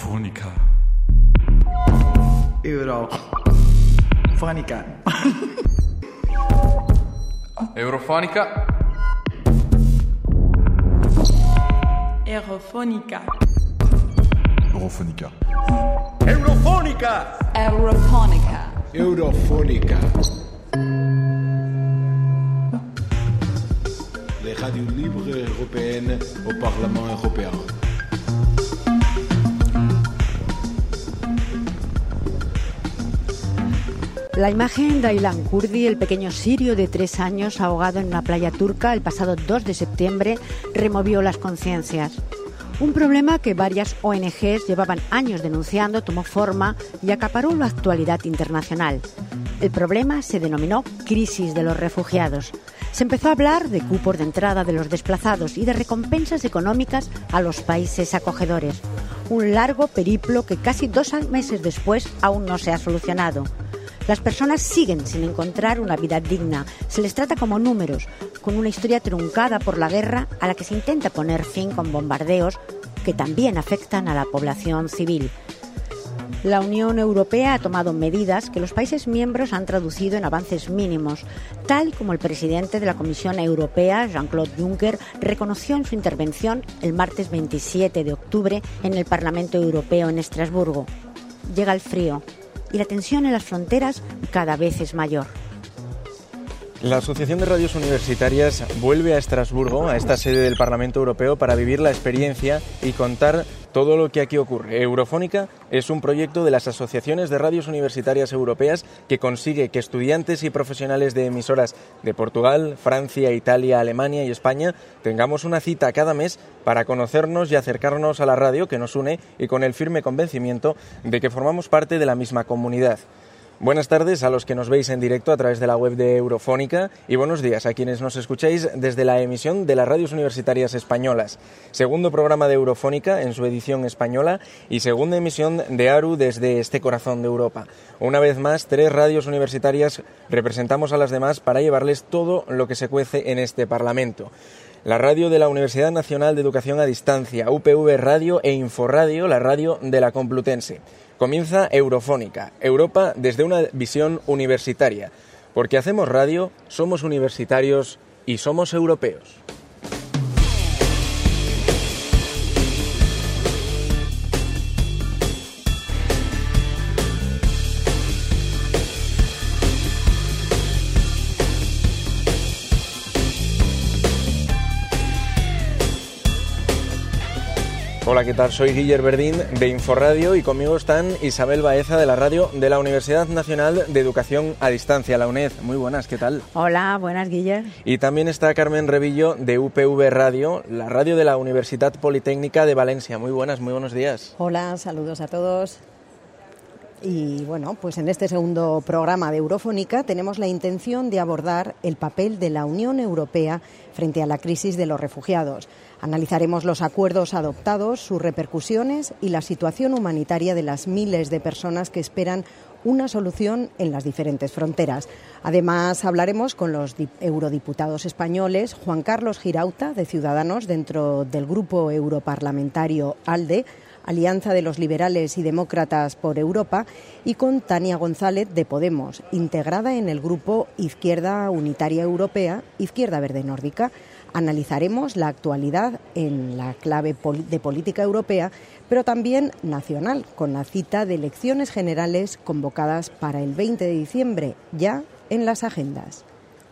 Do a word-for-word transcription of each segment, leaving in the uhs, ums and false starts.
Eurofónica. Eurofónica. Eurofónica. Eurofónica. Eurofónica. Eurofónica. Eurofónica. Eurofónica. Les radios libres européennes au Parlement européen. La imagen de Aylan Kurdi, el pequeño sirio de tres años ahogado en una playa turca el pasado dos de septiembre, removió las conciencias. Un problema que varias O N Ges llevaban años denunciando tomó forma y acaparó la actualidad internacional. El problema se denominó crisis de los refugiados. Se empezó a hablar de cupos de entrada de los desplazados y de recompensas económicas a los países acogedores. Un largo periplo que casi dos meses después aún no se ha solucionado. Las personas siguen sin encontrar una vida digna. Se les trata como números, con una historia truncada por la guerra a la que se intenta poner fin con bombardeos que también afectan a la población civil. La Unión Europea ha tomado medidas que los países miembros han traducido en avances mínimos, tal como el presidente de la Comisión Europea, Jean-Claude Juncker, reconoció en su intervención el martes veintisiete de octubre en el Parlamento Europeo en Estrasburgo. Llega el frío y la tensión en las fronteras cada vez es mayor. La Asociación de Radios Universitarias vuelve a Estrasburgo, a esta sede del Parlamento Europeo, para vivir la experiencia y contar todo lo que aquí ocurre. Eurofónica es un proyecto de las asociaciones de radios universitarias europeas que consigue que estudiantes y profesionales de emisoras de Portugal, Francia, Italia, Alemania y España tengamos una cita cada mes para conocernos y acercarnos a la radio que nos une y con el firme convencimiento de que formamos parte de la misma comunidad. Buenas tardes a los que nos veis en directo a través de la web de Eurofónica y buenos días a quienes nos escucháis desde la emisión de las radios universitarias españolas. Segundo programa de Eurofónica en su edición española y segunda emisión de ARU desde este corazón de Europa. Una vez más, tres radios universitarias representamos a las demás para llevarles todo lo que se cuece en este Parlamento. La radio de la Universidad Nacional de Educación a Distancia, U P V Radio e Inforradio, la radio de la Complutense. Comienza Eurofónica, Europa desde una visión universitaria. Porque hacemos radio, somos universitarios y somos europeos. Hola, ¿qué tal? Soy Guiller Verdín de Inforradio y conmigo están Isabel Baeza de la radio de la Universidad Nacional de Educación a Distancia, la UNED. Muy buenas, ¿qué tal? Hola, buenas, Guiller. Y también está Carmen Revillo de U P V Radio, la radio de la Universidad Politécnica de Valencia. Muy buenas, muy buenos días. Hola, saludos a todos. Y bueno, pues en este segundo programa de Eurofónica tenemos la intención de abordar el papel de la Unión Europea frente a la crisis de los refugiados. Analizaremos los acuerdos adoptados, sus repercusiones y la situación humanitaria de las miles de personas que esperan una solución en las diferentes fronteras. Además, hablaremos con los eurodiputados españoles Juan Carlos Girauta, de Ciudadanos, dentro del grupo europarlamentario ALDE, Alianza de los Liberales y Demócratas por Europa, y con Tania González, de Podemos, integrada en el grupo Izquierda Unitaria Europea, Izquierda Verde Nórdica. Analizaremos la actualidad en la clave de política europea, pero también nacional, con la cita de elecciones generales convocadas para el veinte de diciembre, ya en las agendas.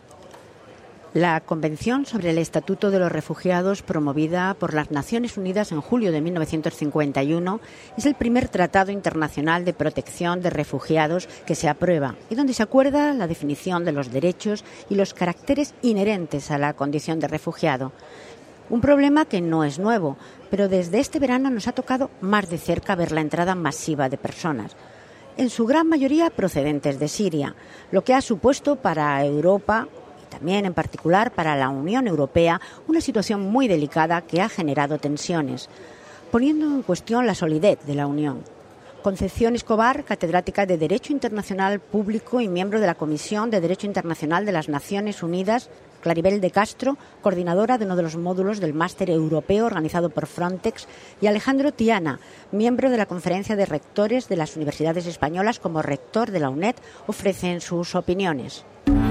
La Convención sobre el Estatuto de los Refugiados, promovida por las Naciones Unidas en julio de mil novecientos cincuenta y uno, es el primer tratado internacional de protección de refugiados que se aprueba y donde se acuerda la definición de los derechos y los caracteres inherentes a la condición de refugiado. Un problema que no es nuevo, pero desde este verano nos ha tocado más de cerca ver la entrada masiva de personas, en su gran mayoría procedentes de Siria, lo que ha supuesto para Europa, también en particular para la Unión Europea, una situación muy delicada que ha generado tensiones, poniendo en cuestión la solidez de la Unión. Concepción Escobar, catedrática de Derecho Internacional Público y miembro de la Comisión de Derecho Internacional de las Naciones Unidas. Claribel de Castro, coordinadora de uno de los módulos del Máster Europeo organizado por Frontex, y Alejandro Tiana, miembro de la Conferencia de Rectores de las Universidades Españolas como rector de la UNED, ofrecen sus opiniones.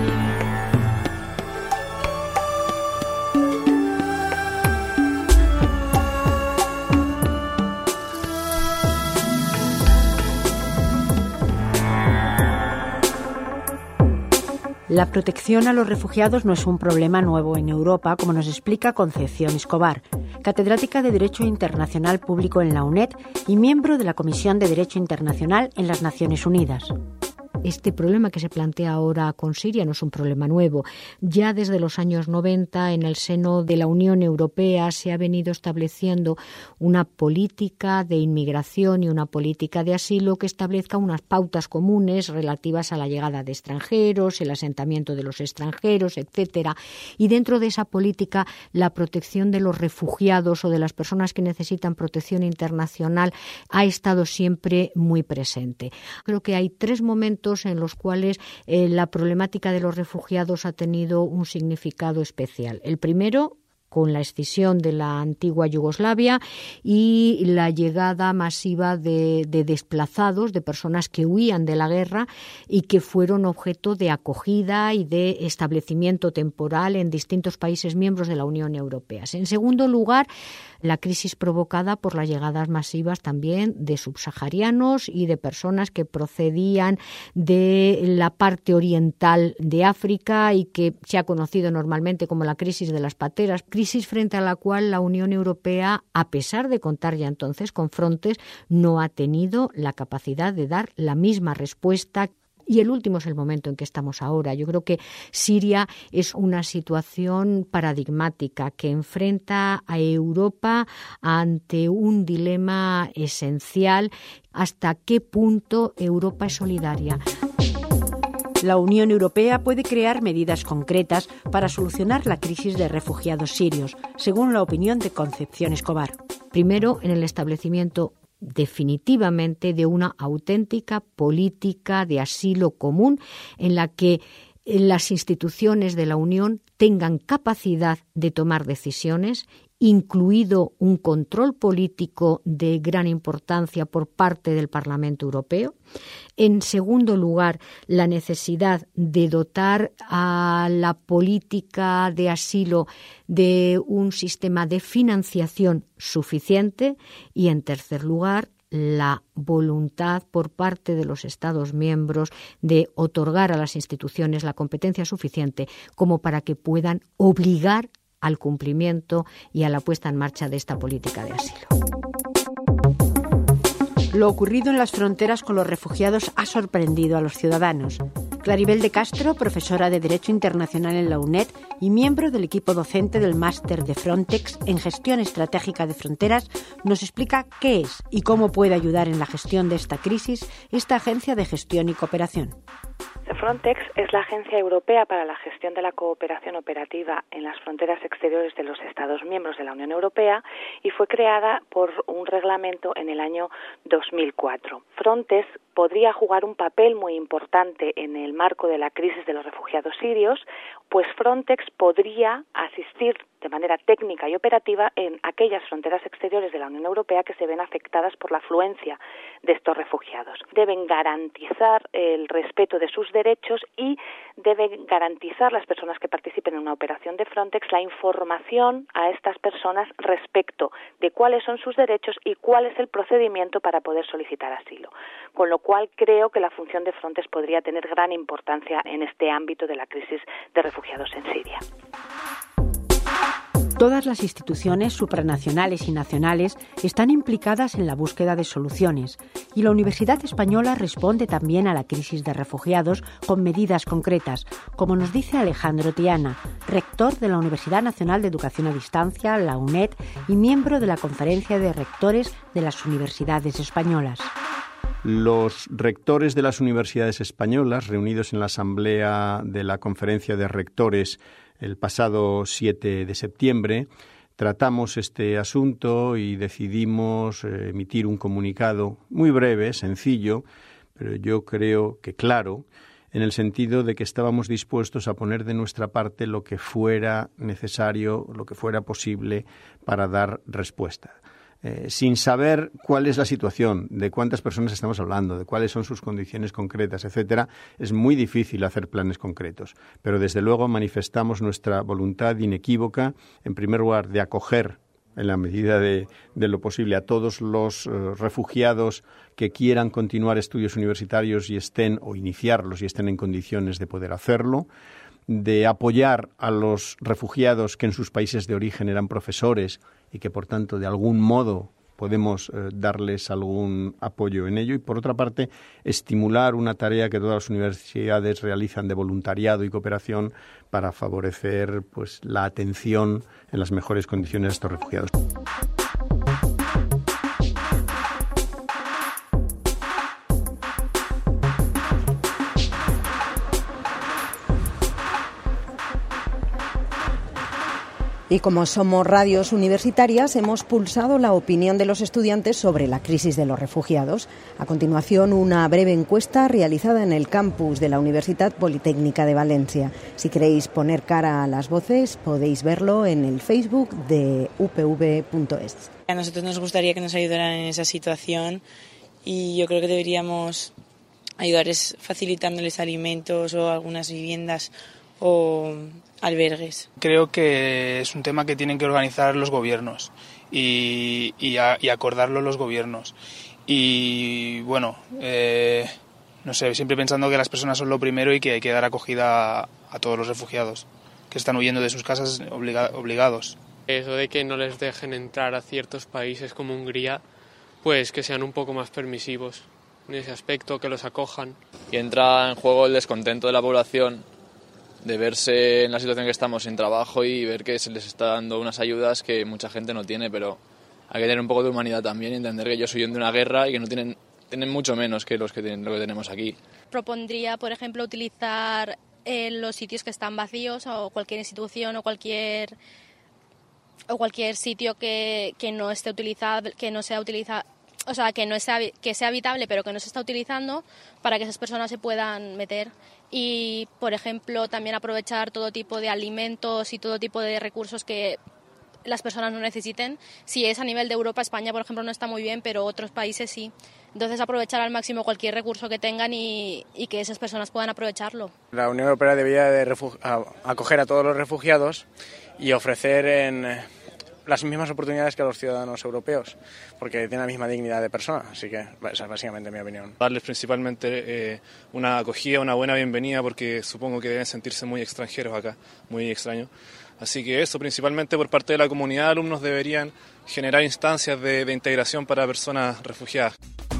La protección a los refugiados no es un problema nuevo en Europa, como nos explica Concepción Escobar, catedrática de Derecho Internacional Público en la UNED y miembro de la Comisión de Derecho Internacional en las Naciones Unidas. Este problema que se plantea ahora con Siria no es un problema nuevo. Ya desde los años noventa, en el seno de la Unión Europea, se ha venido estableciendo una política de inmigración y una política de asilo que establezca unas pautas comunes relativas a la llegada de extranjeros, el asentamiento de los extranjeros, etcétera. Y dentro de esa política, la protección de los refugiados o de las personas que necesitan protección internacional ha estado siempre muy presente. Creo que hay tres momentos en los cuales eh, la problemática de los refugiados ha tenido un significado especial. El primero, con la escisión de la antigua Yugoslavia y la llegada masiva de, de desplazados, de personas que huían de la guerra y que fueron objeto de acogida y de establecimiento temporal en distintos países miembros de la Unión Europea. En segundo lugar, la crisis provocada por las llegadas masivas también de subsaharianos y de personas que procedían de la parte oriental de África y que se ha conocido normalmente como la crisis de las pateras, crisis frente a la cual la Unión Europea, a pesar de contar ya entonces con Frontex, no ha tenido la capacidad de dar la misma respuesta. Y el último es el momento en que estamos ahora. Yo creo que Siria es una situación paradigmática que enfrenta a Europa ante un dilema esencial: ¿hasta qué punto Europa es solidaria? La Unión Europea puede crear medidas concretas para solucionar la crisis de refugiados sirios, según la opinión de Concepción Escobar. Primero, en el establecimiento definitivamente de una auténtica política de asilo común en la que las instituciones de la Unión tengan capacidad de tomar decisiones, incluido un control político de gran importancia por parte del Parlamento Europeo. En segundo lugar, la necesidad de dotar a la política de asilo de un sistema de financiación suficiente. Y en tercer lugar, la voluntad por parte de los Estados miembros de otorgar a las instituciones la competencia suficiente como para que puedan obligar al cumplimiento y a la puesta en marcha de esta política de asilo. Lo ocurrido en las fronteras con los refugiados ha sorprendido a los ciudadanos. Claribel de Castro, profesora de Derecho Internacional en la UNED y miembro del equipo docente del Máster de Frontex en Gestión Estratégica de Fronteras, nos explica qué es y cómo puede ayudar en la gestión de esta crisis esta agencia de gestión y cooperación. Frontex es la agencia europea para la gestión de la cooperación operativa en las fronteras exteriores de los Estados miembros de la Unión Europea y fue creada por un reglamento en el año dos mil cuatro. Frontex podría jugar un papel muy importante en el marco de la crisis de los refugiados sirios, pues Frontex podría asistir de manera técnica y operativa en aquellas fronteras exteriores de la Unión Europea que se ven afectadas por la afluencia de estos refugiados. Deben garantizar el respeto de sus derechos y deben garantizar las personas que participen en una operación de Frontex la información a estas personas respecto de cuáles son sus derechos y cuál es el procedimiento para poder solicitar asilo. Con lo cual creo que la función de Frontex podría tener gran importancia en este ámbito de la crisis de refugiados en Siria. Todas las instituciones supranacionales y nacionales están implicadas en la búsqueda de soluciones y la Universidad Española responde también a la crisis de refugiados con medidas concretas, como nos dice Alejandro Tiana, rector de la Universidad Nacional de Educación a Distancia, la UNED, y miembro de la Conferencia de Rectores de las Universidades Españolas. Los rectores de las universidades españolas, reunidos en la Asamblea de la Conferencia de Rectores el pasado siete de septiembre, tratamos este asunto y decidimos eh, emitir un comunicado muy breve, sencillo, pero yo creo que claro, en el sentido de que estábamos dispuestos a poner de nuestra parte lo que fuera necesario, lo que fuera posible para dar respuesta. Eh, sin saber cuál es la situación, de cuántas personas estamos hablando, de cuáles son sus condiciones concretas, etcétera, es muy difícil hacer planes concretos. Pero desde luego manifestamos nuestra voluntad inequívoca, en primer lugar, de acoger en la medida de, de lo posible a todos los uh, refugiados que quieran continuar estudios universitarios y estén, o iniciarlos y estén en condiciones de poder hacerlo, de apoyar a los refugiados que en sus países de origen eran profesores y que, por tanto, de algún modo podemos eh, darles algún apoyo en ello. Y, por otra parte, estimular una tarea que todas las universidades realizan de voluntariado y cooperación para favorecer pues, la atención en las mejores condiciones a estos refugiados. Y como somos radios universitarias, hemos pulsado la opinión de los estudiantes sobre la crisis de los refugiados. A continuación, una breve encuesta realizada en el campus de la Universidad Politécnica de Valencia. Si queréis poner cara a las voces, podéis verlo en el Facebook de u p v punto es. A nosotros nos gustaría que nos ayudaran en esa situación y yo creo que deberíamos ayudarles facilitándoles alimentos o algunas viviendas o albergues. Creo que es un tema que tienen que organizar los gobiernos y, y, a, y acordarlo los gobiernos. Y bueno, eh, no sé, siempre pensando que las personas son lo primero y que hay que dar acogida a, a todos los refugiados que están huyendo de sus casas obliga, obligados. Eso de que no les dejen entrar a ciertos países como Hungría, pues que sean un poco más permisivos en ese aspecto, que los acojan. Y entra en juego el descontento de la población de verse en la situación que estamos sin trabajo y ver que se les está dando unas ayudas que mucha gente no tiene, pero hay que tener un poco de humanidad también y entender que ellos huyen de una guerra y que no tienen, tienen mucho menos que los que tienen, lo que tenemos aquí. Propondría, por ejemplo, utilizar eh, los sitios que están vacíos o cualquier institución o cualquier o cualquier sitio que, que no esté utilizado, que no sea utilizado, o sea, que no sea, que sea habitable pero que no se está utilizando, para que esas personas se puedan meter. Y, por ejemplo, también aprovechar todo tipo de alimentos y todo tipo de recursos que las personas no necesiten. Si es a nivel de Europa, España, por ejemplo, no está muy bien, pero otros países sí. Entonces, aprovechar al máximo cualquier recurso que tengan y, y que esas personas puedan aprovecharlo. La Unión Europea debería de refugi- a, acoger a todos los refugiados y ofrecer en las mismas oportunidades que a los ciudadanos europeos, porque tienen la misma dignidad de persona, así que esa es básicamente mi opinión. Darles principalmente eh, una acogida, una buena bienvenida, porque supongo que deben sentirse muy extranjeros acá, muy extraños. Así que eso, principalmente por parte de la comunidad de alumnos, deberían generar instancias de, de integración para personas refugiadas.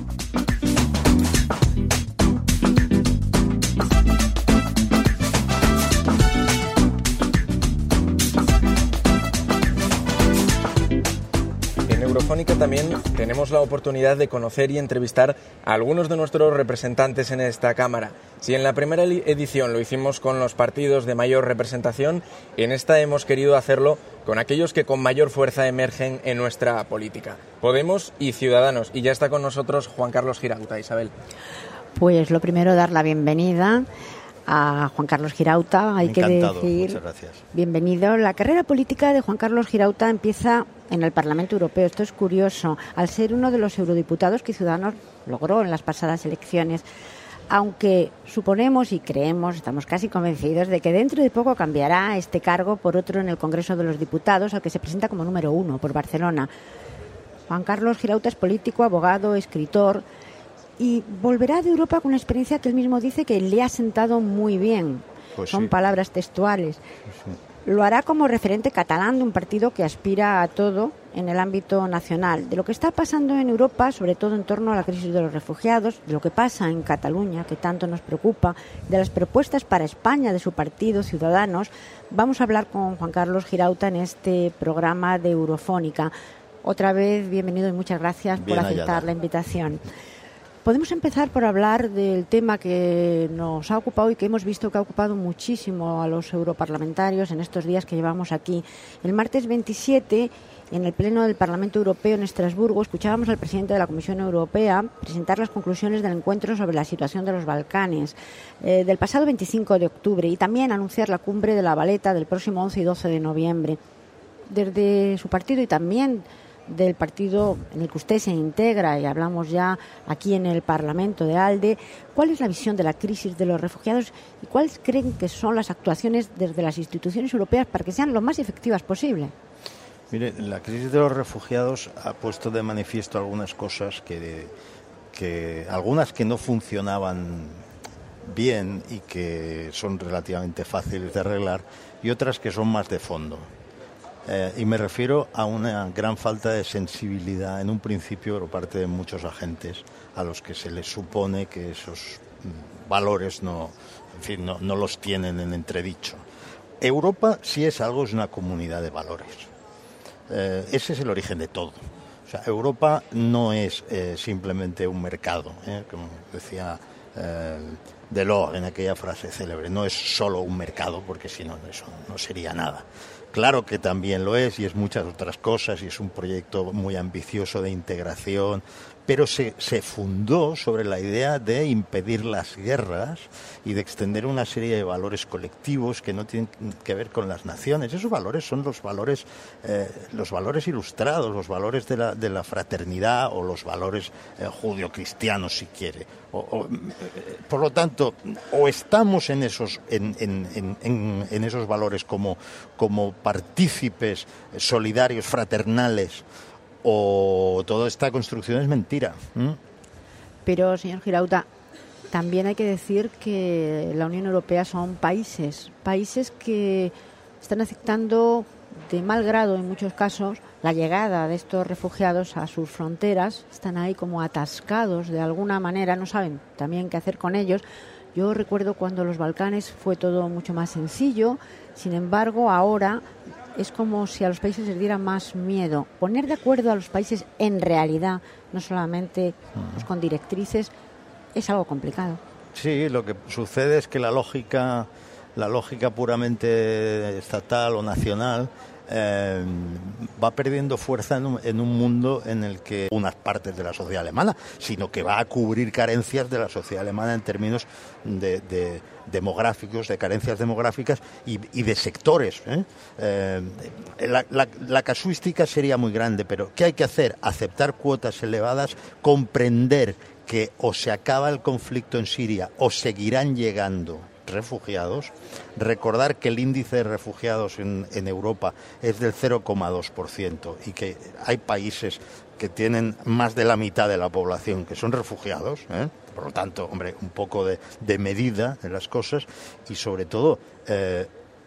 Eurofónica también tenemos la oportunidad de conocer y entrevistar a algunos de nuestros representantes en esta Cámara. Si en la primera edición lo hicimos con los partidos de mayor representación, en esta hemos querido hacerlo con aquellos que con mayor fuerza emergen en nuestra política. Podemos y Ciudadanos. Y ya está con nosotros Juan Carlos Girauta. Isabel. Pues lo primero, dar la bienvenida a Juan Carlos Girauta. Hay Encantado, que decir, muchas gracias. Bienvenido. La carrera política de Juan Carlos Girauta empieza en el Parlamento Europeo. Esto es curioso, al ser uno de los eurodiputados que Ciudadanos logró en las pasadas elecciones, aunque suponemos y creemos, estamos casi convencidos de que dentro de poco cambiará este cargo por otro en el Congreso de los Diputados, al que se presenta como número uno por Barcelona. Juan Carlos Girauta es político, abogado, escritor, y volverá de Europa con una experiencia que él mismo dice que le ha sentado muy bien. Pues Son sí. palabras textuales. Sí. Lo hará como referente catalán de un partido que aspira a todo en el ámbito nacional. De lo que está pasando en Europa, sobre todo en torno a la crisis de los refugiados, de lo que pasa en Cataluña, que tanto nos preocupa, de las propuestas para España de su partido, Ciudadanos, vamos a hablar con Juan Carlos Girauta en este programa de Eurofónica. Otra vez, bienvenido y muchas gracias Bien por aceptar hallada. la invitación. Podemos empezar por hablar del tema que nos ha ocupado y que hemos visto que ha ocupado muchísimo a los europarlamentarios en estos días que llevamos aquí. El martes veintisiete, en el Pleno del Parlamento Europeo en Estrasburgo, escuchábamos al presidente de la Comisión Europea presentar las conclusiones del encuentro sobre la situación de los Balcanes eh, del pasado veinticinco de octubre y también anunciar la cumbre de La Valeta del próximo once y doce de noviembre. Desde su partido y también del partido en el que usted se integra, y hablamos ya aquí en el Parlamento de ALDE, ¿cuál es la visión de la crisis de los refugiados y cuáles creen que son las actuaciones desde las instituciones europeas para que sean lo más efectivas posible? Mire, la crisis de los refugiados ha puesto de manifiesto algunas cosas que, que algunas que no funcionaban bien y que son relativamente fáciles de arreglar y otras que son más de fondo. Eh, y me refiero a una gran falta de sensibilidad en un principio por parte de muchos agentes a los que se les supone que esos valores no, en fin, no, no los tienen en entredicho. Europa, si es algo, es una comunidad de valores. Eh, ese es el origen de todo. O sea, Europa no es eh, simplemente un mercado, ¿eh? Como decía eh, Delors en aquella frase célebre. No es solo un mercado, porque si no, eso no sería nada. Claro que también lo es y es muchas otras cosas y es un proyecto muy ambicioso de integración, pero se, se fundó sobre la idea de impedir las guerras y de extender una serie de valores colectivos que no tienen que ver con las naciones. Esos valores son los valores, eh, los valores ilustrados, los valores de la, de la fraternidad o los valores eh, judio-cristianos, si quiere. O, o, por lo tanto, o estamos en esos, en, en, en, en esos valores como, como partícipes solidarios, fraternales, o toda esta construcción es mentira. ¿Mm? Pero, señor Girauta, también hay que decir que la Unión Europea son países, países que están aceptando de mal grado en muchos casos la llegada de estos refugiados a sus fronteras, están ahí como atascados de alguna manera, no saben también qué hacer con ellos. Yo recuerdo cuando los Balcanes fue todo mucho más sencillo, sin embargo ahora es como si a los países les diera más miedo. Poner de acuerdo a los países en realidad, no solamente pues, con directrices, es algo complicado. Sí, lo que sucede es que la lógica, la lógica puramente estatal o nacional eh, va perdiendo fuerza en un, en un mundo en el que unas partes de la sociedad alemana, sino que va a cubrir carencias de la sociedad alemana en términos de, de demográficos, de carencias demográficas y, y de sectores. ¿eh? Eh, la, la, la casuística sería muy grande, pero ¿qué hay que hacer? Aceptar cuotas elevadas, comprender que o se acaba el conflicto en Siria o seguirán llegando refugiados, recordar que el índice de refugiados en, en Europa es del cero coma dos por ciento y que hay países que tienen más de la mitad de la población que son refugiados, ¿eh? Por lo tanto, hombre, un poco de, de medida de las cosas y sobre todo eh,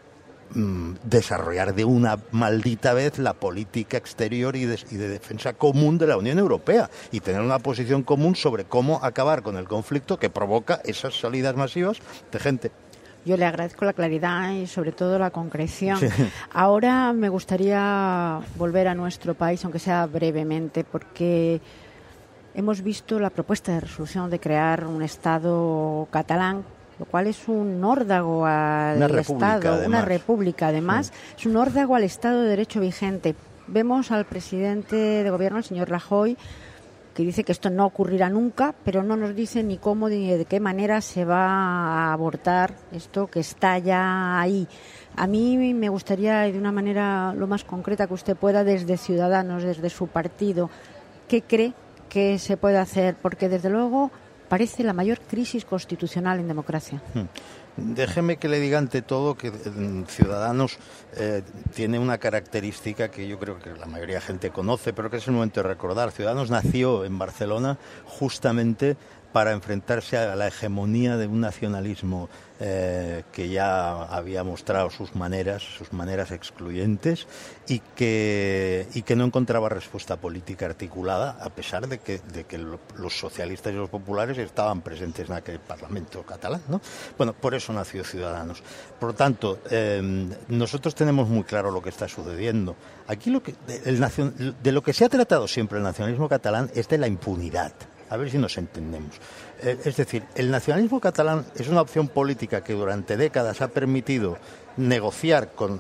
mm, desarrollar de una maldita vez la política exterior y de, y de defensa común de la Unión Europea y tener una posición común sobre cómo acabar con el conflicto que provoca esas salidas masivas de gente. Yo le agradezco la claridad y sobre todo la concreción. Sí. Ahora me gustaría volver a nuestro país, aunque sea brevemente, porque hemos visto la propuesta de resolución de crear un Estado catalán, lo cual es un órdago al una Estado, además. una república además, sí. Es un órdago al Estado de Derecho vigente. Vemos al presidente de gobierno, el señor Rajoy, que dice que esto no ocurrirá nunca, pero no nos dice ni cómo ni de qué manera se va a abortar esto que está ya ahí. A mí me gustaría, de una manera lo más concreta que usted pueda, desde Ciudadanos, desde su partido, ¿qué cree que se puede hacer? Porque, desde luego, parece la mayor crisis constitucional en democracia. Hmm. Déjeme que le diga ante todo que Ciudadanos eh, tiene una característica que yo creo que la mayoría de gente conoce, pero que es el momento de recordar. Ciudadanos nació en Barcelona justamente para enfrentarse a la hegemonía de un nacionalismo eh, que ya había mostrado sus maneras, sus maneras excluyentes y que, y que no encontraba respuesta política articulada, a pesar de que, de que los socialistas y los populares estaban presentes en aquel Parlamento catalán, ¿no? Bueno, por eso nació Ciudadanos. Por lo tanto, eh, nosotros tenemos muy claro lo que está sucediendo. Aquí lo que, el nacion, de lo que se ha tratado siempre el nacionalismo catalán es de la impunidad. A ver si nos entendemos. Eh, es decir, el nacionalismo catalán es una opción política que durante décadas ha permitido negociar con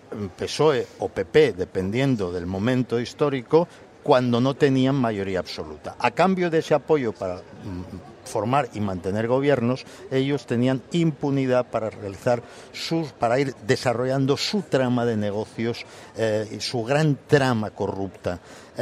P S O E o P P, dependiendo del momento histórico, cuando no tenían mayoría absoluta. A cambio de ese apoyo para mm, formar y mantener gobiernos, ellos tenían impunidad para realizar sus, para ir desarrollando su trama de negocios, eh, su gran trama corrupta.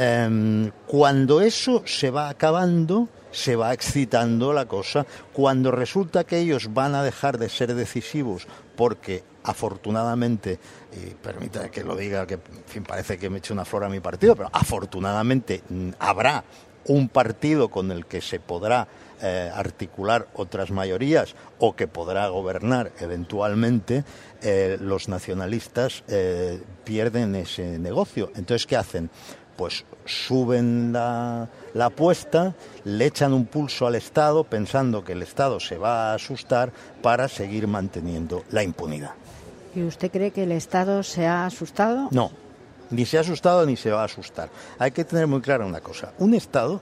Eh, cuando eso se va acabando, se va excitando la cosa. Cuando resulta que ellos van a dejar de ser decisivos porque afortunadamente, y permítame que lo diga, que en fin, parece que me eche una flor a mi partido, pero afortunadamente habrá un partido con el que se podrá eh, articular otras mayorías o que podrá gobernar eventualmente, eh, los nacionalistas eh, pierden ese negocio. Entonces, ¿qué hacen? Pues suben la, la apuesta, le echan un pulso al Estado pensando que el Estado se va a asustar para seguir manteniendo la impunidad. ¿Y usted cree que el Estado se ha asustado? No, ni se ha asustado ni se va a asustar. Hay que tener muy clara una cosa. Un Estado,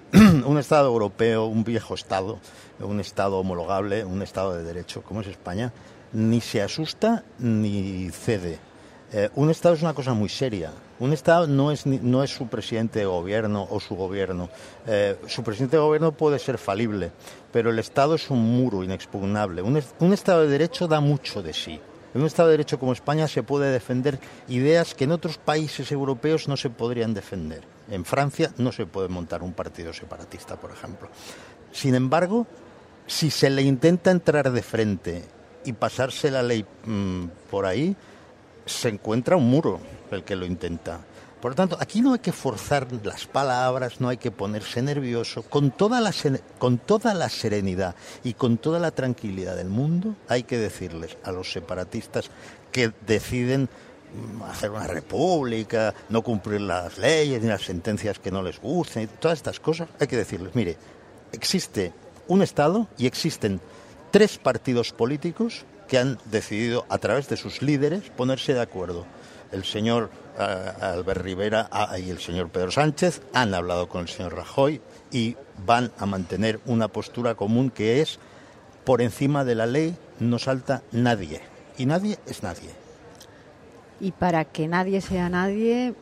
un Estado europeo, un viejo Estado, un Estado homologable, un Estado de derecho como es España, ni se asusta ni cede. Eh, un Estado es una cosa muy seria. Un Estado no es, no es su presidente de gobierno o su gobierno. Eh, su presidente de gobierno puede ser falible, pero el Estado es un muro inexpugnable. Un, un Estado de derecho da mucho de sí. En un Estado de Derecho como España se puede defender ideas que en otros países europeos no se podrían defender. En Francia no se puede montar un partido separatista, por ejemplo. Sin embargo, si se le intenta entrar de frente y pasarse la ley mmm, por ahí, se encuentra un muro el que lo intenta. Por lo tanto, aquí no hay que forzar las palabras, no hay que ponerse nervioso. Con toda la, con toda la serenidad y con toda la tranquilidad del mundo, hay que decirles a los separatistas que deciden hacer una república, no cumplir las leyes ni las sentencias que no les gusten, todas estas cosas, hay que decirles, mire, existe un Estado y existen tres partidos políticos que han decidido, a través de sus líderes, ponerse de acuerdo. El señor uh, Albert Rivera uh, y el señor Pedro Sánchez han hablado con el señor Rajoy y van a mantener una postura común que es, por encima de la ley no salta nadie, y nadie es nadie. Y para que nadie sea nadie,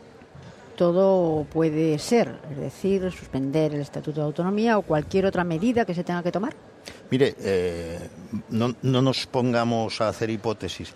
todo puede ser, es decir, suspender el Estatuto de Autonomía o cualquier otra medida que se tenga que tomar. Mire, eh, no, no nos pongamos a hacer hipótesis.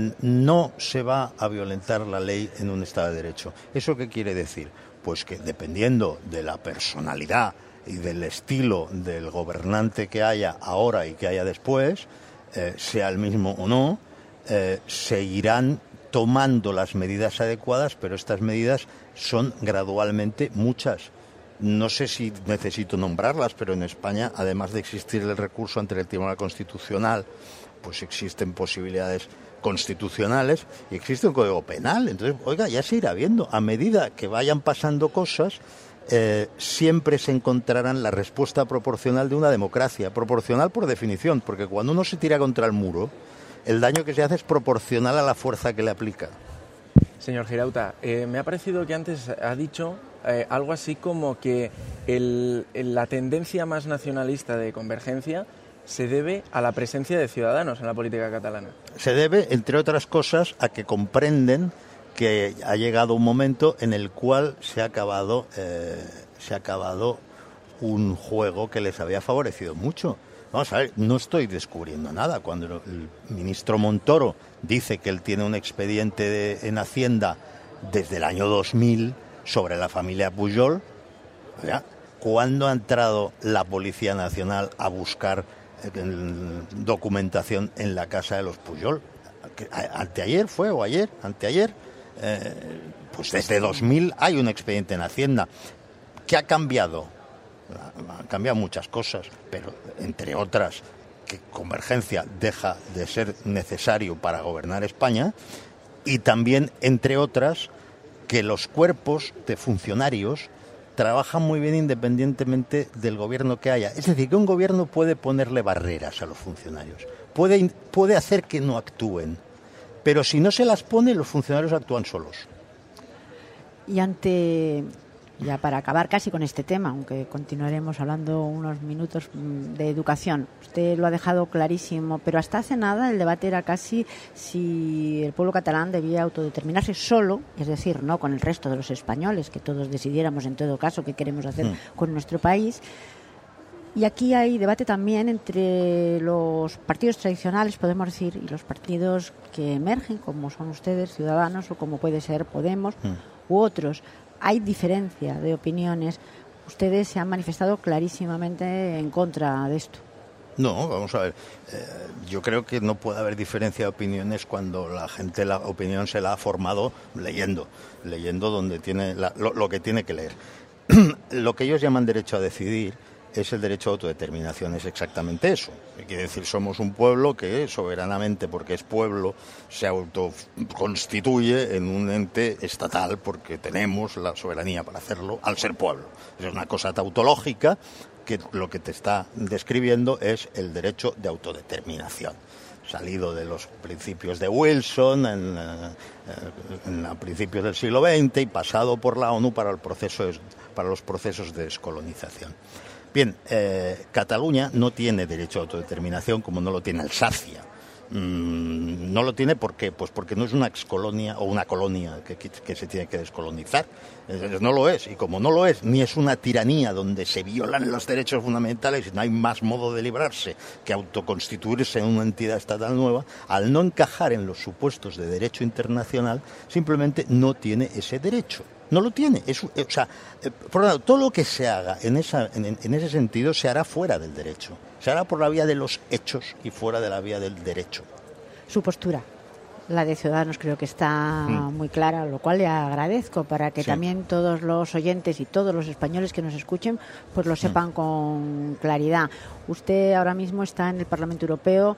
No se va a violentar la ley en un Estado de Derecho. ¿Eso qué quiere decir? Pues que dependiendo de la personalidad y del estilo del gobernante que haya ahora y que haya después, eh, sea el mismo o no, eh, se irán tomando las medidas adecuadas, pero estas medidas son gradualmente muchas. No sé si necesito nombrarlas, pero en España, además de existir el recurso ante el Tribunal Constitucional, pues existen posibilidades constitucionales y existe un Código Penal. Entonces, oiga, ya se irá viendo. A medida que vayan pasando cosas, eh, siempre se encontrarán la respuesta proporcional de una democracia. Proporcional por definición, porque cuando uno se tira contra el muro, el daño que se hace es proporcional a la fuerza que le aplica. Señor Girauta, eh, me ha parecido que antes ha dicho eh, algo así como que el, el, la tendencia más nacionalista de Convergencia se debe a la presencia de Ciudadanos en la política catalana. Se debe, entre otras cosas, a que comprenden que ha llegado un momento en el cual se ha acabado, eh, se ha acabado un juego que les había favorecido mucho. Vamos a ver, no estoy descubriendo nada. Cuando el ministro Montoro dice que él tiene un expediente de, en Hacienda desde el año dos mil sobre la familia Pujol, ¿ya? ¿Cuándo ha entrado la Policía Nacional a buscar eh, documentación en la casa de los Pujol? ¿Anteayer fue o ayer? ¿Anteayer? Eh, pues desde dos mil hay un expediente en Hacienda. ¿Qué ha cambiado? Han cambiado muchas cosas, pero entre otras que Convergencia deja de ser necesario para gobernar España y también, entre otras, que los cuerpos de funcionarios trabajan muy bien independientemente del gobierno que haya. Es decir, que un gobierno puede ponerle barreras a los funcionarios, puede, puede hacer que no actúen, pero si no se las pone, los funcionarios actúan solos. Y ante ya para acabar casi con este tema, aunque continuaremos hablando unos minutos de educación. Usted lo ha dejado clarísimo, pero hasta hace nada el debate era casi si el pueblo catalán debía autodeterminarse solo, es decir, no con el resto de los españoles, que todos decidiéramos en todo caso qué queremos hacer mm. con nuestro país. Y aquí hay debate también entre los partidos tradicionales, podemos decir, y los partidos que emergen, como son ustedes, Ciudadanos, o como puede ser Podemos, mm. u otros. Hay diferencia de opiniones. Ustedes se han manifestado clarísimamente en contra de esto. No, vamos a ver. Eh, yo creo que no puede haber diferencia de opiniones cuando la gente la opinión se la ha formado leyendo, leyendo donde tiene la, lo, lo que tiene que leer. Lo que ellos llaman derecho a decidir es el derecho a autodeterminación, es exactamente eso. Quiere decir, somos un pueblo que soberanamente, porque es pueblo, se autoconstituye en un ente estatal porque tenemos la soberanía para hacerlo al ser pueblo. Es una cosa tautológica que lo que te está describiendo es el derecho de autodeterminación, salido de los principios de Wilson en, en, a principios del siglo veinte y pasado por la ONU para, el proceso de, para los procesos de descolonización. Bien, eh, Cataluña no tiene derecho a autodeterminación como no lo tiene Alsacia. Mm, no lo tiene ¿por qué? Pues porque no es una excolonia o una colonia que, que, que se tiene que descolonizar. Eh, no lo es, y como no lo es, ni es una tiranía donde se violan los derechos fundamentales y no hay más modo de librarse que autoconstituirse en una entidad estatal nueva, al no encajar en los supuestos de derecho internacional, simplemente no tiene ese derecho. No lo tiene. Es, o sea, por lo tanto, todo lo que se haga en, esa, en, en ese sentido se hará fuera del derecho. Se hará por la vía de los hechos y fuera de la vía del derecho. Su postura, la de Ciudadanos, creo que está mm. muy clara, lo cual le agradezco para que sí. también todos los oyentes y todos los españoles que nos escuchen pues lo sepan mm. con claridad. Usted ahora mismo está en el Parlamento Europeo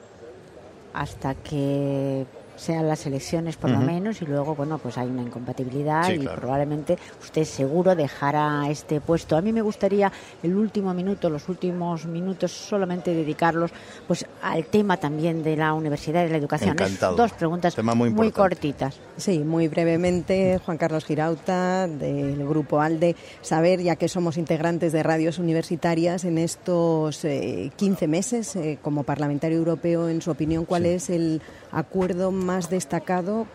hasta que sean las elecciones por uh-huh. lo menos, y luego, bueno, pues hay una incompatibilidad sí, y claro. probablemente usted seguro dejará este puesto. A mí me gustaría el último minuto, los últimos minutos solamente dedicarlos pues al tema también de la universidad y de la educación. Encantado. Es dos preguntas tema muy, muy cortitas. Sí, muy brevemente, Juan Carlos Girauta, del Grupo ALDE, saber, ya que somos integrantes de radios universitarias, en estos eh, quince meses eh, como parlamentario europeo, en su opinión, ¿cuál sí. es el acuerdo más destacado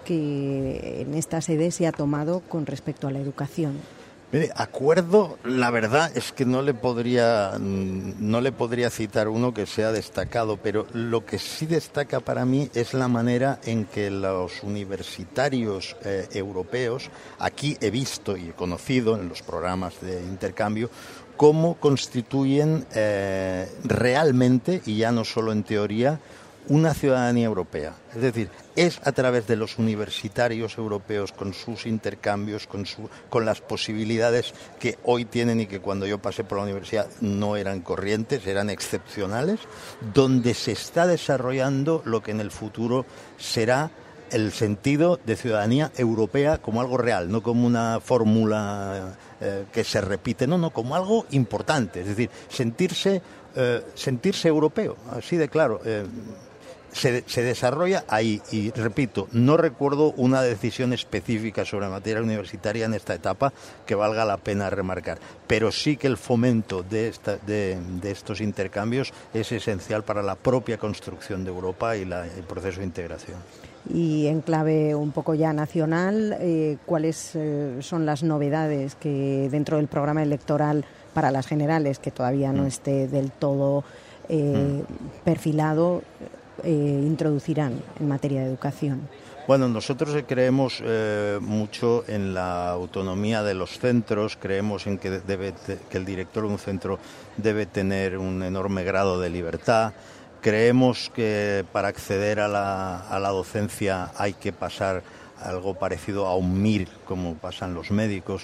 que en esta sede se ha tomado con respecto a la educación? Mire, acuerdo, la verdad es que no le podría no le podría citar uno que sea destacado, pero lo que sí destaca para mí es la manera en que los universitarios eh, europeos, aquí he visto y he conocido en los programas de intercambio, cómo constituyen eh, realmente, y ya no solo en teoría, una ciudadanía europea. Es decir, es a través de los universitarios europeos, con sus intercambios, con, su, con las posibilidades que hoy tienen y que cuando yo pasé por la universidad no eran corrientes, eran excepcionales, donde se está desarrollando lo que en el futuro será el sentido de ciudadanía europea como algo real, no como una fórmula eh, que se repite, no, no, como algo importante. Es decir, sentirse, eh, sentirse europeo, así de claro. Eh, Se, se desarrolla ahí y, repito, no recuerdo una decisión específica sobre materia universitaria en esta etapa que valga la pena remarcar, pero sí que el fomento de, esta, de, de estos intercambios es esencial para la propia construcción de Europa y la, el proceso de integración. Y en clave un poco ya nacional, eh, ¿cuáles eh, son las novedades que dentro del programa electoral para las generales, que todavía no mm. esté del todo eh, mm. perfilado, Eh, introducirán en materia de educación? Bueno, nosotros creemos eh, mucho en la autonomía de los centros, creemos en que, debe, que el director de un centro debe tener un enorme grado de libertad, creemos que para acceder a la, a la docencia hay que pasar algo parecido a un M I R, como pasan los médicos.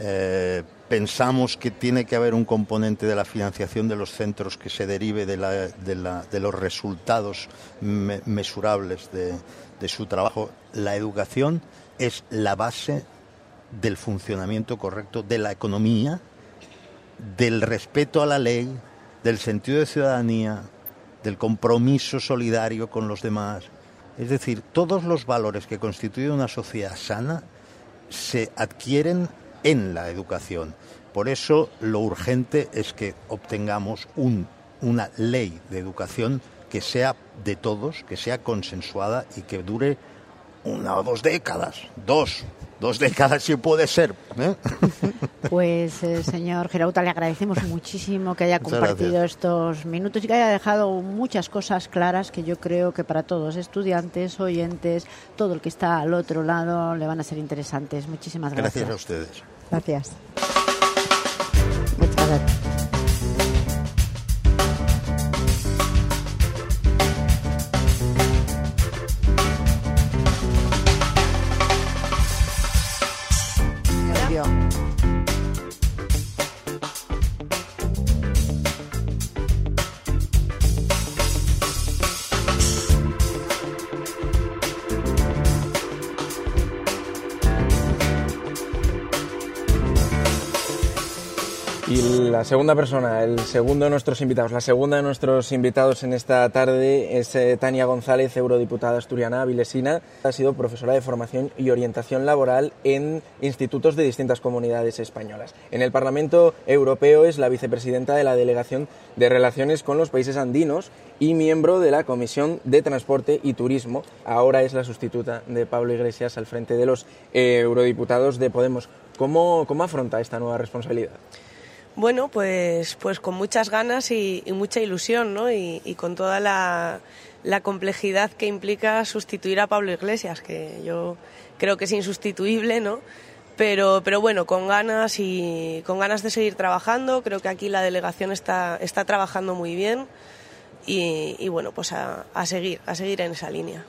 Eh, pensamos que tiene que haber un componente de la financiación de los centros que se derive de, la, de, la, de los resultados me, mesurables de, de su trabajo. La educación es la base del funcionamiento correcto de la economía, del respeto a la ley, del sentido de ciudadanía, del compromiso solidario con los demás. Es decir, todos los valores que constituyen una sociedad sana se adquieren en la educación. Por eso lo urgente es que obtengamos un, una ley de educación que sea de todos, que sea consensuada y que dure una o dos décadas, dos, dos décadas si puede ser. ¿eh? Pues, eh, señor Girauta, le agradecemos muchísimo que haya compartido estos minutos y que haya dejado muchas cosas claras que yo creo que para todos, estudiantes, oyentes, todo el que está al otro lado, le van a ser interesantes. Muchísimas gracias. Gracias a ustedes. Gracias. Muchas gracias. Y la segunda persona, el segundo de nuestros invitados, la segunda de nuestros invitados en esta tarde es eh, Tania González, eurodiputada asturiana avilesina. Ha sido profesora de formación y orientación laboral en institutos de distintas comunidades españolas. En el Parlamento Europeo es la vicepresidenta de la Delegación de Relaciones con los Países Andinos y miembro de la Comisión de Transporte y Turismo. Ahora es la sustituta de Pablo Iglesias al frente de los eh, eurodiputados de Podemos. ¿Cómo, cómo afronta esta nueva responsabilidad? Bueno, pues, pues con muchas ganas y, y mucha ilusión, ¿no? Y, y con toda la, la complejidad que implica sustituir a Pablo Iglesias, que yo creo que es insustituible, ¿no? Pero, pero bueno, con ganas y con ganas de seguir trabajando. Creo que aquí la delegación está, está trabajando muy bien y, y bueno, pues a, a seguir, a seguir en esa línea.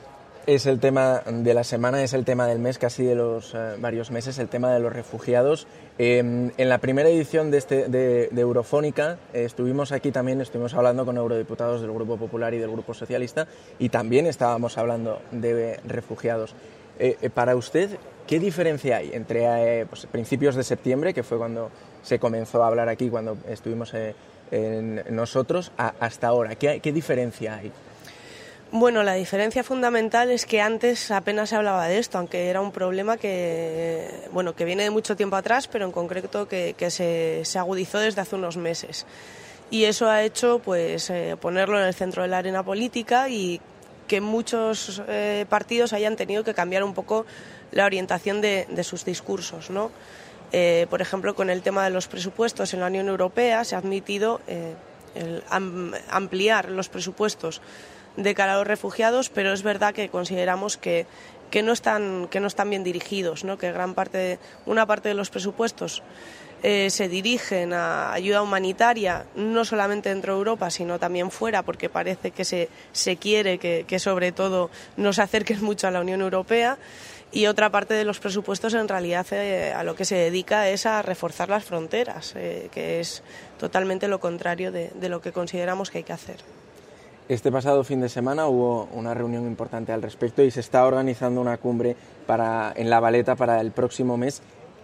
Es el tema de la semana, es el tema del mes, casi de los eh, varios meses, el tema de los refugiados. Eh, en la primera edición de, este, de, de Eurofónica eh, estuvimos aquí también, estuvimos hablando con eurodiputados del Grupo Popular y del Grupo Socialista y también estábamos hablando de refugiados. Eh, eh, para usted, ¿qué diferencia hay entre eh, pues, principios de septiembre, que fue cuando se comenzó a hablar aquí, cuando estuvimos eh, en nosotros, a, hasta ahora? ¿Qué, qué diferencia hay? Bueno, la diferencia fundamental es que antes apenas se hablaba de esto, aunque era un problema que, bueno, que viene de mucho tiempo atrás, pero en concreto que, que se, se agudizó desde hace unos meses. Y eso ha hecho pues, eh, ponerlo en el centro de la arena política y que muchos eh, partidos hayan tenido que cambiar un poco la orientación de, de sus discursos, ¿no? Eh, por ejemplo, con el tema de los presupuestos en la Unión Europea se ha admitido eh, el am, ampliar los presupuestos de cara a los refugiados, pero es verdad que consideramos que, que, no, están, que no están bien dirigidos, ¿no? Que gran parte de, una parte de los presupuestos eh, se dirigen a ayuda humanitaria, no solamente dentro de Europa, sino también fuera, porque parece que se, se quiere que, que sobre todo nos acerquen mucho a la Unión Europea, y otra parte de los presupuestos en realidad eh, a lo que se dedica es a reforzar las fronteras, eh, que es totalmente lo contrario de, de lo que consideramos que hay que hacer. Este pasado fin de semana hubo una reunión importante al respecto y se está organizando una cumbre para, en La Valeta para el próximo mes.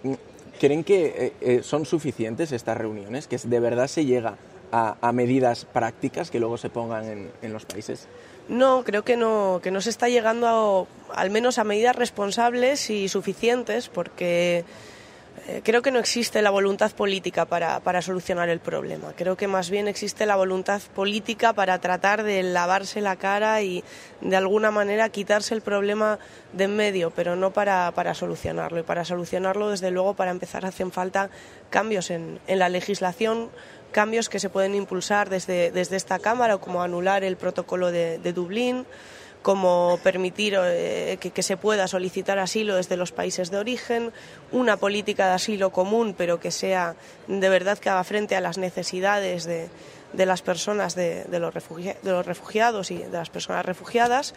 ¿Creen que eh, son suficientes estas reuniones? ¿Que de verdad se llega a, a medidas prácticas que luego se pongan en, en los países? No, creo que no, que no se está llegando a, al menos a medidas responsables y suficientes, porque Eh, creo que no existe la voluntad política para, para solucionar el problema. Creo que más bien existe la voluntad política para tratar de lavarse la cara y de alguna manera quitarse el problema de en medio, pero no para, para solucionarlo. Y para solucionarlo, desde luego, para empezar hacen falta cambios en, en la legislación, cambios que se pueden impulsar desde, desde esta Cámara, como anular el protocolo de, de Dublín, como permitir eh, que, que se pueda solicitar asilo desde los países de origen, una política de asilo común, pero que sea de verdad que haga frente a las necesidades de, de las personas, de, de, los refugi- de los refugiados y de las personas refugiadas,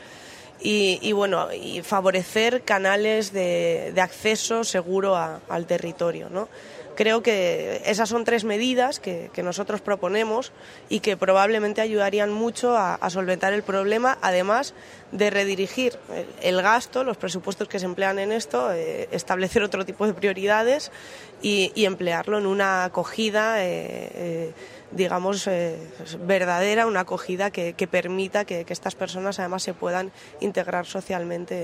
y, y bueno, y favorecer canales de, de acceso seguro a, al territorio, ¿no? Creo que esas son tres medidas que, que nosotros proponemos y que probablemente ayudarían mucho a, a solventar el problema, además de redirigir el, el gasto, los presupuestos que se emplean en esto, eh, establecer otro tipo de prioridades y, y emplearlo en una acogida, eh, eh, digamos, eh, verdadera, una acogida que, que permita que, que estas personas además se puedan integrar socialmente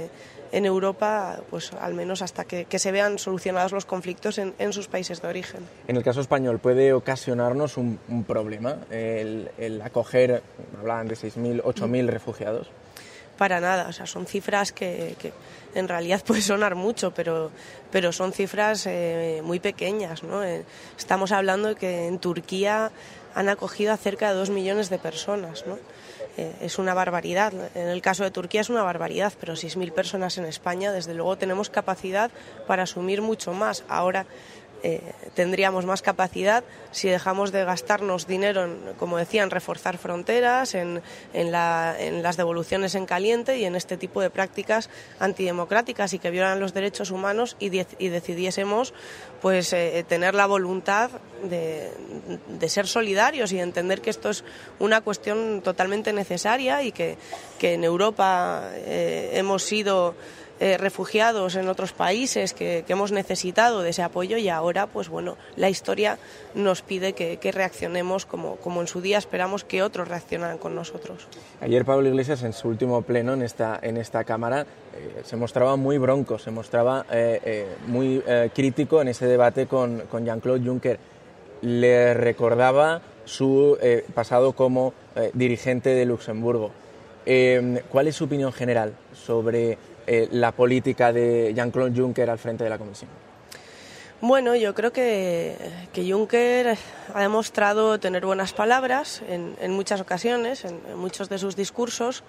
en Europa, pues al menos hasta que, que se vean solucionados los conflictos en, en sus países de origen. En el caso español, ¿puede ocasionarnos un, un problema el, el acoger, hablaban de seis mil, ocho mil refugiados? Para nada, o sea, son cifras que, que en realidad puede sonar mucho, pero, pero son cifras eh, muy pequeñas, ¿no? Eh, estamos hablando de que en Turquía han acogido a cerca de dos millones de personas, ¿no? Eh, es una barbaridad. En el caso de Turquía es una barbaridad, pero seis mil personas en España, desde luego tenemos capacidad para asumir mucho más. Ahora eh, tendríamos más capacidad si dejamos de gastarnos dinero, en, como decía, en reforzar fronteras, en, en, la, en las devoluciones en caliente y en este tipo de prácticas antidemocráticas y que violan los derechos humanos y, de, y decidiésemos pues eh, tener la voluntad de, de ser solidarios y de entender que esto es una cuestión totalmente necesaria y que, que en Europa eh, hemos sido eh, refugiados en otros países, que, que hemos necesitado de ese apoyo y ahora, pues bueno, la historia nos pide que, que reaccionemos como, como en su día esperamos que otros reaccionaran con nosotros. Ayer Pablo Iglesias, en su último pleno en esta, en esta Cámara, eh, se mostraba muy bronco, se mostraba eh, eh, muy eh, crítico en ese debate con, con Jean-Claude Juncker. Le recordaba su eh, pasado como eh, dirigente de Luxemburgo. Eh, ¿Cuál es su opinión general sobre eh, la política de Jean-Claude Juncker al frente de la Comisión? Bueno, yo creo que, que Juncker ha demostrado tener buenas palabras en, en muchas ocasiones, en, en muchos de sus discursos,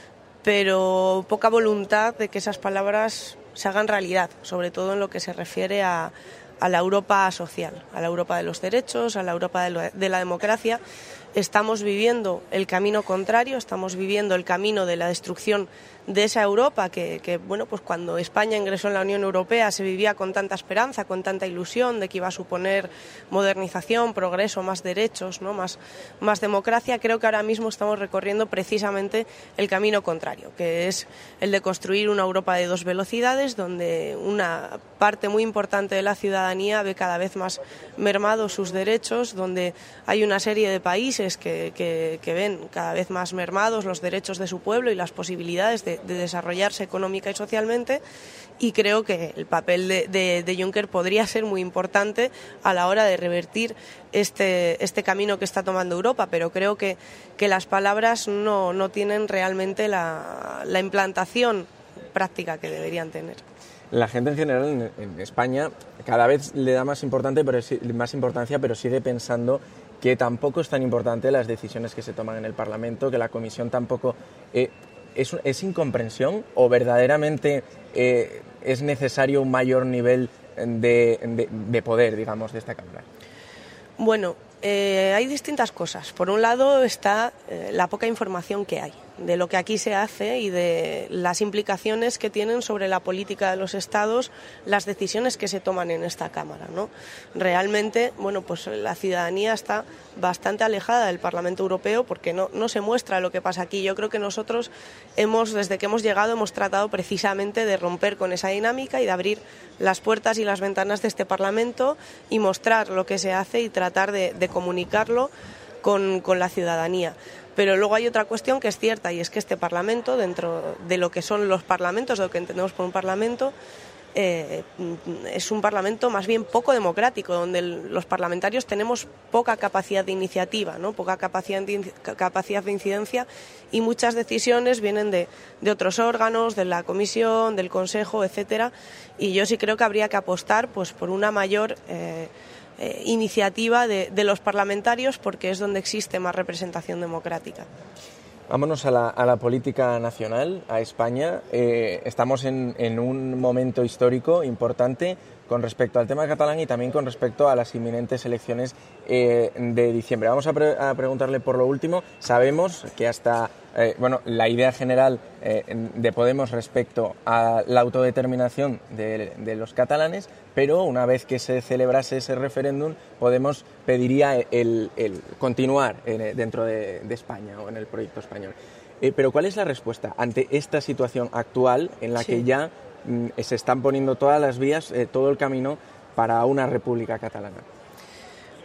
pero poca voluntad de que esas palabras se hagan realidad, sobre todo en lo que se refiere a, a la Europa social, a la Europa de los derechos, a la Europa de, lo, de la democracia. Estamos viviendo el camino contrario, estamos viviendo el camino de la destrucción de esa Europa que, que, bueno, pues cuando España ingresó en la Unión Europea se vivía con tanta esperanza, con tanta ilusión de que iba a suponer modernización, progreso, más derechos, ¿no? más, más democracia. Creo que ahora mismo estamos recorriendo precisamente el camino contrario, que es el de construir una Europa de dos velocidades, donde una parte muy importante de la ciudadanía ve cada vez más mermados sus derechos, donde hay una serie de países que, que, que ven cada vez más mermados los derechos de su pueblo y las posibilidades de de desarrollarse económica y socialmente, y creo que el papel de, de, de Juncker podría ser muy importante a la hora de revertir este, este camino que está tomando Europa, pero creo que, que las palabras no, no tienen realmente la, la implantación práctica que deberían tener. La gente en general en, en España cada vez le da más, importante, pero, más importancia, pero sigue pensando que tampoco es tan importante las decisiones que se toman en el Parlamento, que la Comisión tampoco... Eh, ¿Es, ¿Es incomprensión o verdaderamente eh, es necesario un mayor nivel de, de, de poder, digamos, de esta Cámara? Bueno, eh, hay distintas cosas. Por un lado está eh, la poca información que hay de lo que aquí se hace y de las implicaciones que tienen sobre la política de los Estados las decisiones que se toman en esta Cámara, ¿no? Realmente, bueno, pues la ciudadanía está bastante alejada del Parlamento Europeo porque no, no se muestra lo que pasa aquí. Yo creo que nosotros hemos, desde que hemos llegado, hemos tratado precisamente de romper con esa dinámica y de abrir las puertas y las ventanas de este Parlamento y mostrar lo que se hace y tratar de, de comunicarlo con, con la ciudadanía. Pero luego hay otra cuestión que es cierta y es que este Parlamento, dentro de lo que son los parlamentos, de lo que entendemos por un Parlamento, eh, es un Parlamento más bien poco democrático, donde el, los parlamentarios tenemos poca capacidad de iniciativa, ¿no? Poca capacidad de, capacidad de incidencia y muchas decisiones vienen de, de otros órganos, de la Comisión, del Consejo, etcétera. Y yo sí creo que habría que apostar pues, por una mayor... Eh, Eh, iniciativa de, de los parlamentarios porque es donde existe más representación democrática. Vámonos a la, a la política nacional, a España. Eh, estamos en, en un momento histórico importante con respecto al tema catalán y también con respecto a las inminentes elecciones eh, de diciembre. Vamos a, pre a preguntarle por lo último. Sabemos que hasta eh, bueno, la idea general eh, de Podemos respecto a la autodeterminación de, de los catalanes, pero una vez que se celebrase ese referéndum, Podemos pediría el, el continuar eh, dentro de, de España o en el proyecto español. Eh, pero ¿cuál es la respuesta ante esta situación actual en la sí. que ya se están poniendo todas las vías, eh, todo el camino para una república catalana?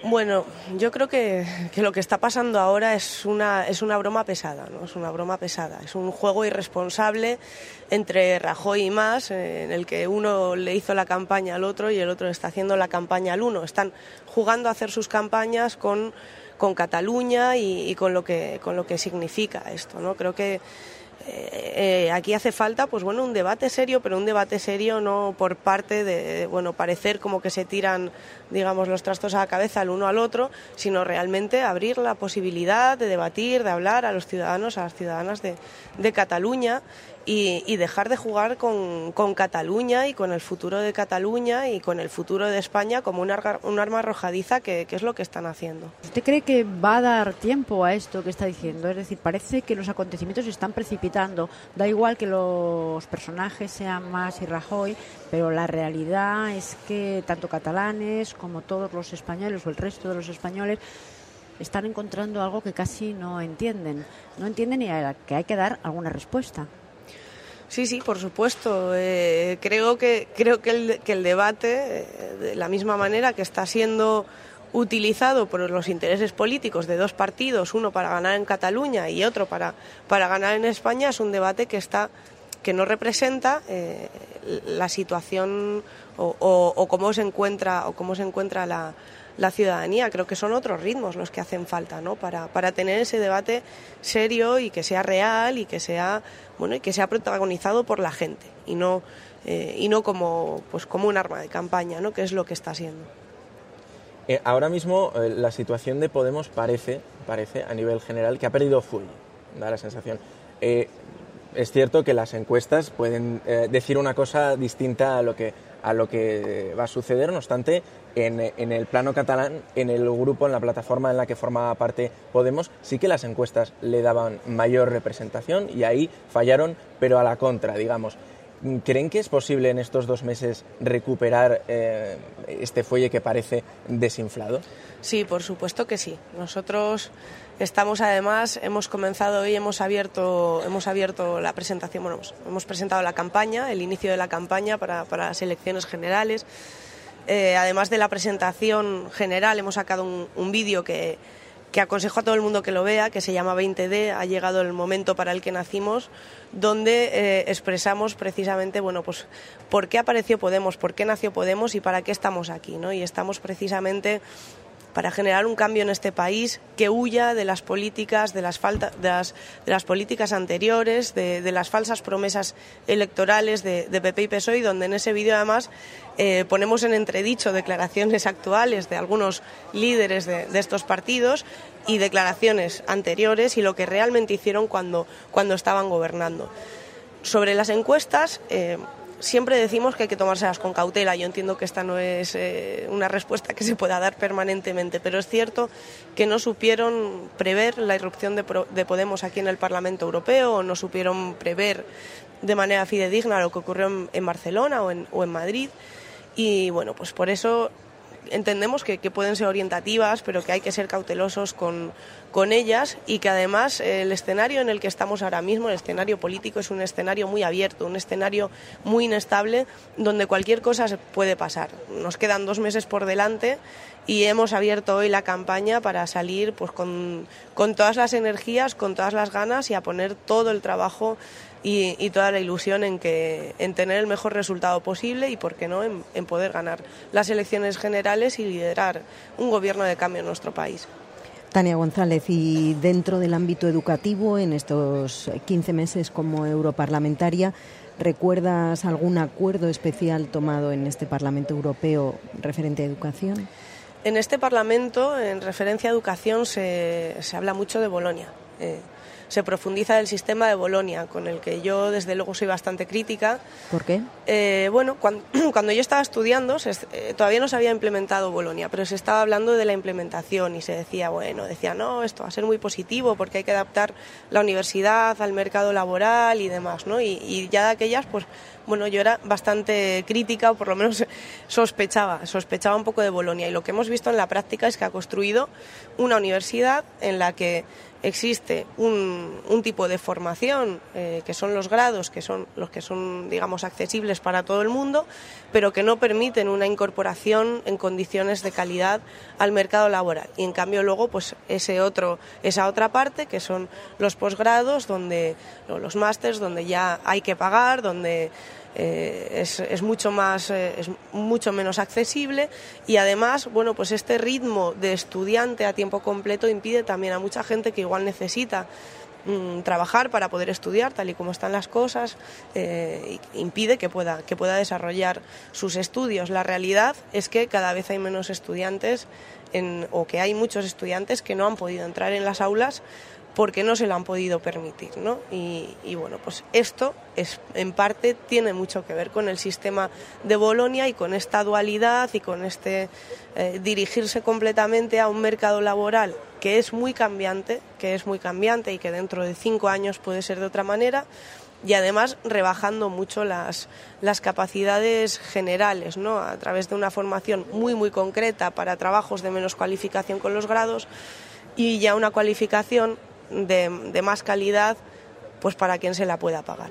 Bueno, yo creo que, que lo que está pasando ahora es una, es una broma pesada, ¿no? Es una broma pesada, es un juego irresponsable entre Rajoy y Mas, en el que uno le hizo la campaña al otro y el otro está haciendo la campaña al uno. Están jugando a hacer sus campañas con, con Cataluña y, y con lo que, con lo que significa esto, ¿no? Creo que Eh, eh, aquí hace falta, pues bueno, un debate serio, pero un debate serio no por parte de, bueno, parecer como que se tiran, digamos, los trastos a la cabeza el uno al otro, sino realmente abrir la posibilidad de debatir, de hablar a los ciudadanos, a las ciudadanas de, de Cataluña y, y dejar de jugar con, con Cataluña y con el futuro de Cataluña y con el futuro de España como un, arga, un arma arrojadiza que, que es lo que están haciendo. ¿Usted cree que va a dar tiempo a esto que está diciendo? Es decir, parece que los acontecimientos se están precipitando. Da igual que los personajes sean Mas y Rajoy, pero la realidad es que tanto catalanes como todos los españoles o el resto de los españoles están encontrando algo que casi no entienden. No entienden y a la que hay que dar alguna respuesta. Sí, sí, por supuesto. Eh, creo que creo que el, que el debate, eh, de la misma manera que está siendo utilizado por los intereses políticos de dos partidos, uno para ganar en Cataluña y otro para, para ganar en España, es un debate que está que no representa eh, la situación o, o, o cómo se encuentra o cómo se encuentra la, la ciudadanía. Creo que son otros ritmos los que hacen falta, ¿no? Para, para tener ese debate serio y que sea real y que sea bueno y que sea protagonizado por la gente y no eh, y no como pues como un arma de campaña, ¿no? Que es lo que está siendo. Eh, ahora mismo eh, la situación de Podemos parece, parece a nivel general que ha perdido fuelle, da la sensación. Eh, es cierto que las encuestas pueden eh, decir una cosa distinta a lo que a lo que va a suceder, no obstante, en, en el plano catalán, en el grupo, en la plataforma en la que formaba parte Podemos, sí que las encuestas le daban mayor representación y ahí fallaron, pero a la contra, digamos. ¿Creen que es posible en estos dos meses recuperar eh, este fuelle que parece desinflado? Sí, por supuesto que sí. Nosotros estamos, además, hemos comenzado hoy, hemos abierto, hemos abierto la presentación, bueno, hemos presentado la campaña, el inicio de la campaña para, para las elecciones generales. Eh, además de la presentación general, hemos sacado un, un vídeo que que aconsejo a todo el mundo que lo vea, que se llama veinte de, ha llegado el momento para el que nacimos, donde eh, expresamos precisamente, bueno, pues por qué apareció Podemos, por qué nació Podemos y para qué estamos aquí, ¿no? Y estamos precisamente para generar un cambio en este país que huya de las políticas, de las, falta, de las, de las políticas anteriores, de, de las falsas promesas electorales de, de P P y P S O E, y donde en ese vídeo además eh, ponemos en entredicho declaraciones actuales de algunos líderes de, de estos partidos y declaraciones anteriores y lo que realmente hicieron cuando, cuando estaban gobernando. Sobre las encuestas, eh, siempre decimos que hay que tomárselas con cautela. Yo entiendo que esta no es eh, una respuesta que se pueda dar permanentemente, pero es cierto que no supieron prever la irrupción de, Pro, de Podemos aquí en el Parlamento Europeo, o no supieron prever de manera fidedigna lo que ocurrió en, en Barcelona o en, o en Madrid. Y bueno, pues por eso entendemos que, que pueden ser orientativas, pero que hay que ser cautelosos con, con ellas y que además el escenario en el que estamos ahora mismo, el escenario político, es un escenario muy abierto, un escenario muy inestable donde cualquier cosa puede pasar. Nos quedan dos meses por delante y hemos abierto hoy la campaña para salir pues con, con todas las energías, con todas las ganas y a poner todo el trabajo Y, y toda la ilusión en que en tener el mejor resultado posible y, por qué no, en, en poder ganar las elecciones generales y liderar un gobierno de cambio en nuestro país. Tania González, y dentro del ámbito educativo, en estos quince meses como europarlamentaria, ¿recuerdas algún acuerdo especial tomado en este Parlamento Europeo referente a educación? En este Parlamento, en referencia a educación, se, se habla mucho de Bolonia. Eh, Se profundiza el sistema de Bolonia, con el que yo desde luego soy bastante crítica. ¿Por qué? Eh, bueno, cuando, cuando yo estaba estudiando se, eh, todavía no se había implementado Bolonia, pero se estaba hablando de la implementación y se decía, bueno, decía, no, esto va a ser muy positivo porque hay que adaptar la universidad al mercado laboral y demás, ¿no? Y, y ya de aquellas, pues, bueno, yo era bastante crítica, o por lo menos sospechaba, sospechaba un poco de Bolonia, y lo que hemos visto en la práctica es que ha construido una universidad en la que existe un, un tipo de formación, eh, que son los grados, que son los que son, digamos, accesibles para todo el mundo, pero que no permiten una incorporación en condiciones de calidad al mercado laboral. Y en cambio luego, pues ese otro, esa otra parte, que son los posgrados, donde los másters, donde ya hay que pagar, donde Eh, es, es mucho más eh, es mucho menos accesible, y además, bueno, pues este ritmo de estudiante a tiempo completo impide también a mucha gente que igual necesita mmm, trabajar para poder estudiar, tal y como están las cosas, eh, impide que pueda que pueda desarrollar sus estudios. La realidad es que cada vez hay menos estudiantes en, o que hay muchos estudiantes que no han podido entrar en las aulas porque no se lo han podido permitir, ¿no? Y, y bueno, pues esto es, en parte tiene mucho que ver con el sistema de Bolonia y con esta dualidad y con este eh, dirigirse completamente a un mercado laboral que es muy cambiante, que es muy cambiante y que dentro de cinco años puede ser de otra manera, y además rebajando mucho las, las capacidades generales, ¿no? A través de una formación muy muy concreta para trabajos de menos cualificación con los grados, y ya una cualificación De, de más calidad, pues para quien se la pueda pagar.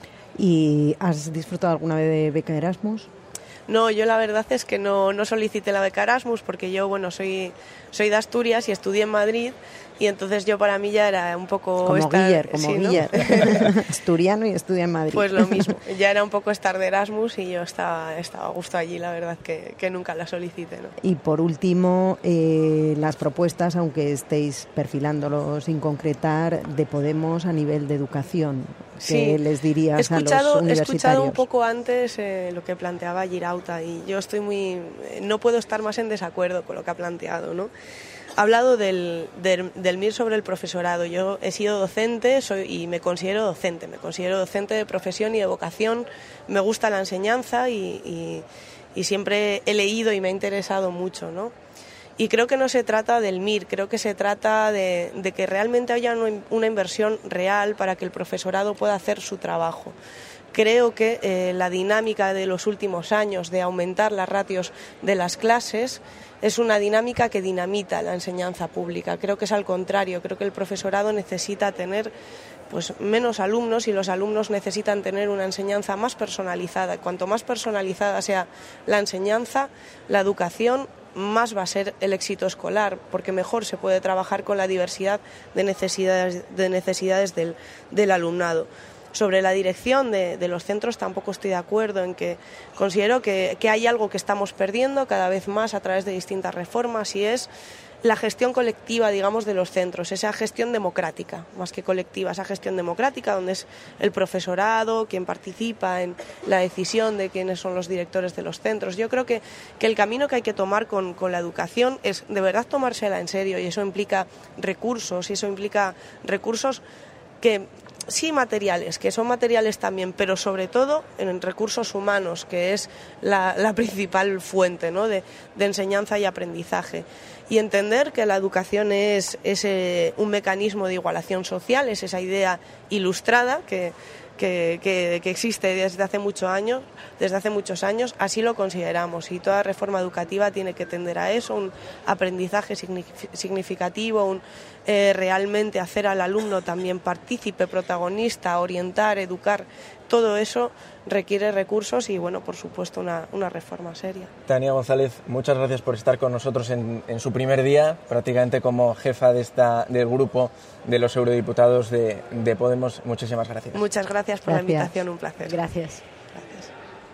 ¿Y has disfrutado alguna vez de beca Erasmus? No, yo la verdad es que no, no solicité la beca Erasmus, porque yo, bueno, soy, soy de Asturias y estudié en Madrid, y entonces yo para mí ya era un poco... Como estar, Guiller, como sí, ¿no? Guiller, asturiano y estudia en Madrid. Pues lo mismo, ya era un poco estar de Erasmus, y yo estaba, estaba a gusto allí, la verdad que, que nunca la solicité, ¿no? Y por último, eh, las propuestas, aunque estéis perfilándolo sin concretar, de Podemos a nivel de educación. ¿Qué sí. les dirías he escuchado, a los universitarios? He escuchado un poco antes eh, lo que planteaba Girauta, y yo estoy muy... no puedo estar más en desacuerdo con lo que ha planteado, ¿no? Ha hablado del, del, del M I R sobre el profesorado. Yo he sido docente soy, y me considero docente, me considero docente de profesión y de vocación. Me gusta la enseñanza y, y, y siempre he leído y me ha interesado mucho, ¿no? Y creo que no se trata del M I R, creo que se trata de, de que realmente haya una inversión real para que el profesorado pueda hacer su trabajo. Creo que eh, la dinámica de los últimos años de aumentar las ratios de las clases es una dinámica que dinamita la enseñanza pública. Creo que es al contrario, creo que el profesorado necesita tener pues menos alumnos, y los alumnos necesitan tener una enseñanza más personalizada. Cuanto más personalizada sea la enseñanza, la educación, más va a ser el éxito escolar, porque mejor se puede trabajar con la diversidad de necesidades, de necesidades del, del alumnado. Sobre la dirección de, de los centros tampoco estoy de acuerdo, en que considero que, que hay algo que estamos perdiendo cada vez más a través de distintas reformas, y es la gestión colectiva, digamos, de los centros, esa gestión democrática, más que colectiva, esa gestión democrática donde es el profesorado quien participa en la decisión de quiénes son los directores de los centros. Yo creo que, que el camino que hay que tomar con, con la educación es de verdad tomársela en serio, y eso implica recursos, y eso implica recursos que... sí, materiales, que son materiales también, pero sobre todo en recursos humanos, que es la, la principal fuente, ¿no? de, de enseñanza y aprendizaje. Y entender que la educación es, es eh, un mecanismo de igualación social, es esa idea ilustrada que, que, que, que existe desde hace muchos años, desde hace muchos años, así lo consideramos, y toda reforma educativa tiene que tender a eso, un aprendizaje significativo, un eh, realmente hacer al alumno también partícipe, protagonista, orientar, educar. Todo eso requiere recursos y, bueno, por supuesto, una, una reforma seria. Tania González, muchas gracias por estar con nosotros en, en su primer día, prácticamente como jefa de esta, del grupo de los eurodiputados de, de Podemos. Muchísimas gracias. Muchas gracias por gracias. la invitación, un placer. Gracias. Gracias.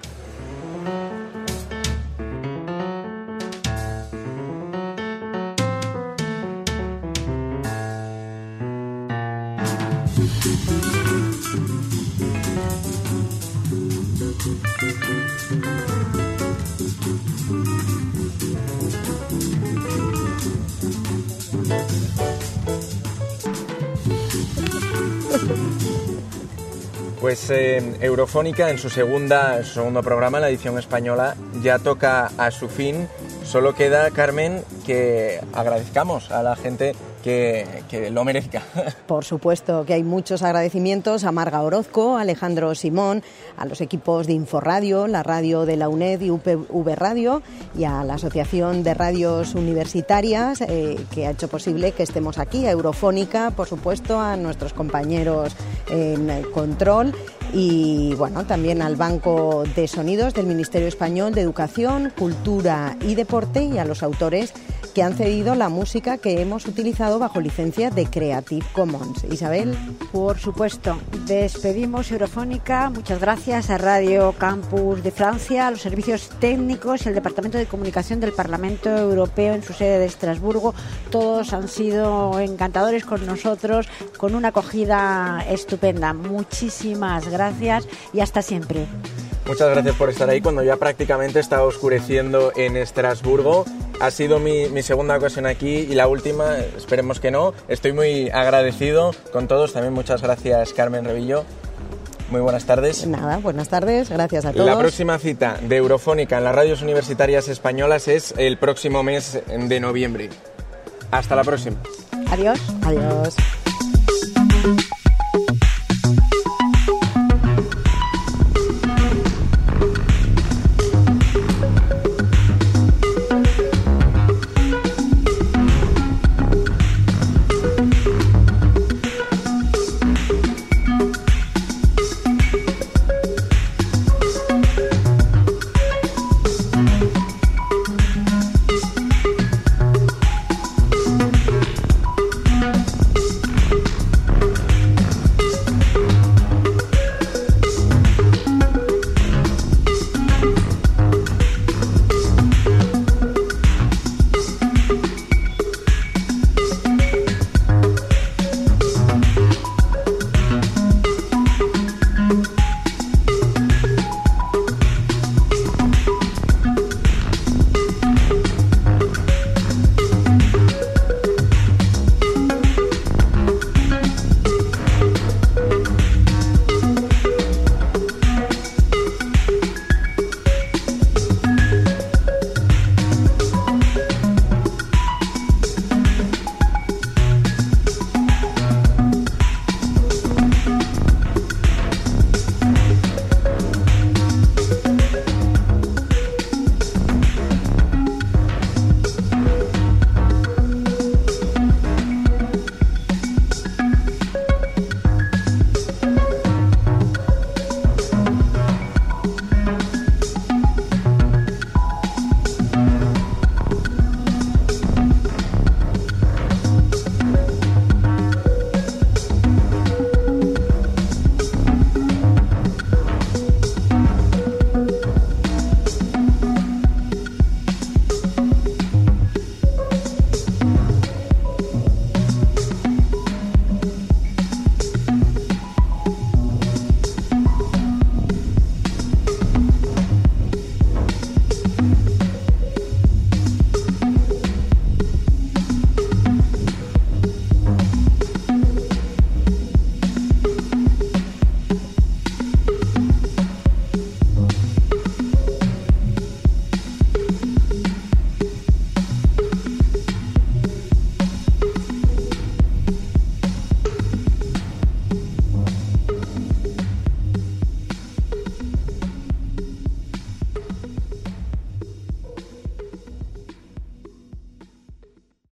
Pues eh, Eurofónica en su segunda, en su segundo programa, en la edición española, ya toca a su fin. Solo queda, Carmen, que agradezcamos a la gente que, que lo merezca. Por supuesto que hay muchos agradecimientos a Marga Orozco, a Alejandro Simón, a los equipos de Inforradio, la radio de la UNED y U P V Radio, y a la Asociación de Radios Universitarias eh, que ha hecho posible que estemos aquí, a Eurofónica, por supuesto, a nuestros compañeros en control y bueno, también al Banco de Sonidos del Ministerio Español de Educación, Cultura y Deporte, y a los autores que han cedido la música que hemos utilizado bajo licencia de Creative Commons. Isabel. Por supuesto. Despedimos Eurofónica. Muchas gracias a Radio Campus de Francia, a los servicios técnicos y al Departamento de Comunicación del Parlamento Europeo en su sede de Estrasburgo. Todos han sido encantadores con nosotros, con una acogida estupenda. Muchísimas gracias y hasta siempre. Muchas gracias por estar ahí cuando ya prácticamente estaba oscureciendo en Estrasburgo. Ha sido mi, mi segunda ocasión aquí y la última, esperemos que no. Estoy muy agradecido con todos. También muchas gracias, Carmen Revillo. Muy buenas tardes. Nada, buenas tardes, gracias a todos. La próxima cita de Eurofónica en las radios universitarias españolas es el próximo mes de noviembre. Hasta la próxima. Adiós. Adiós.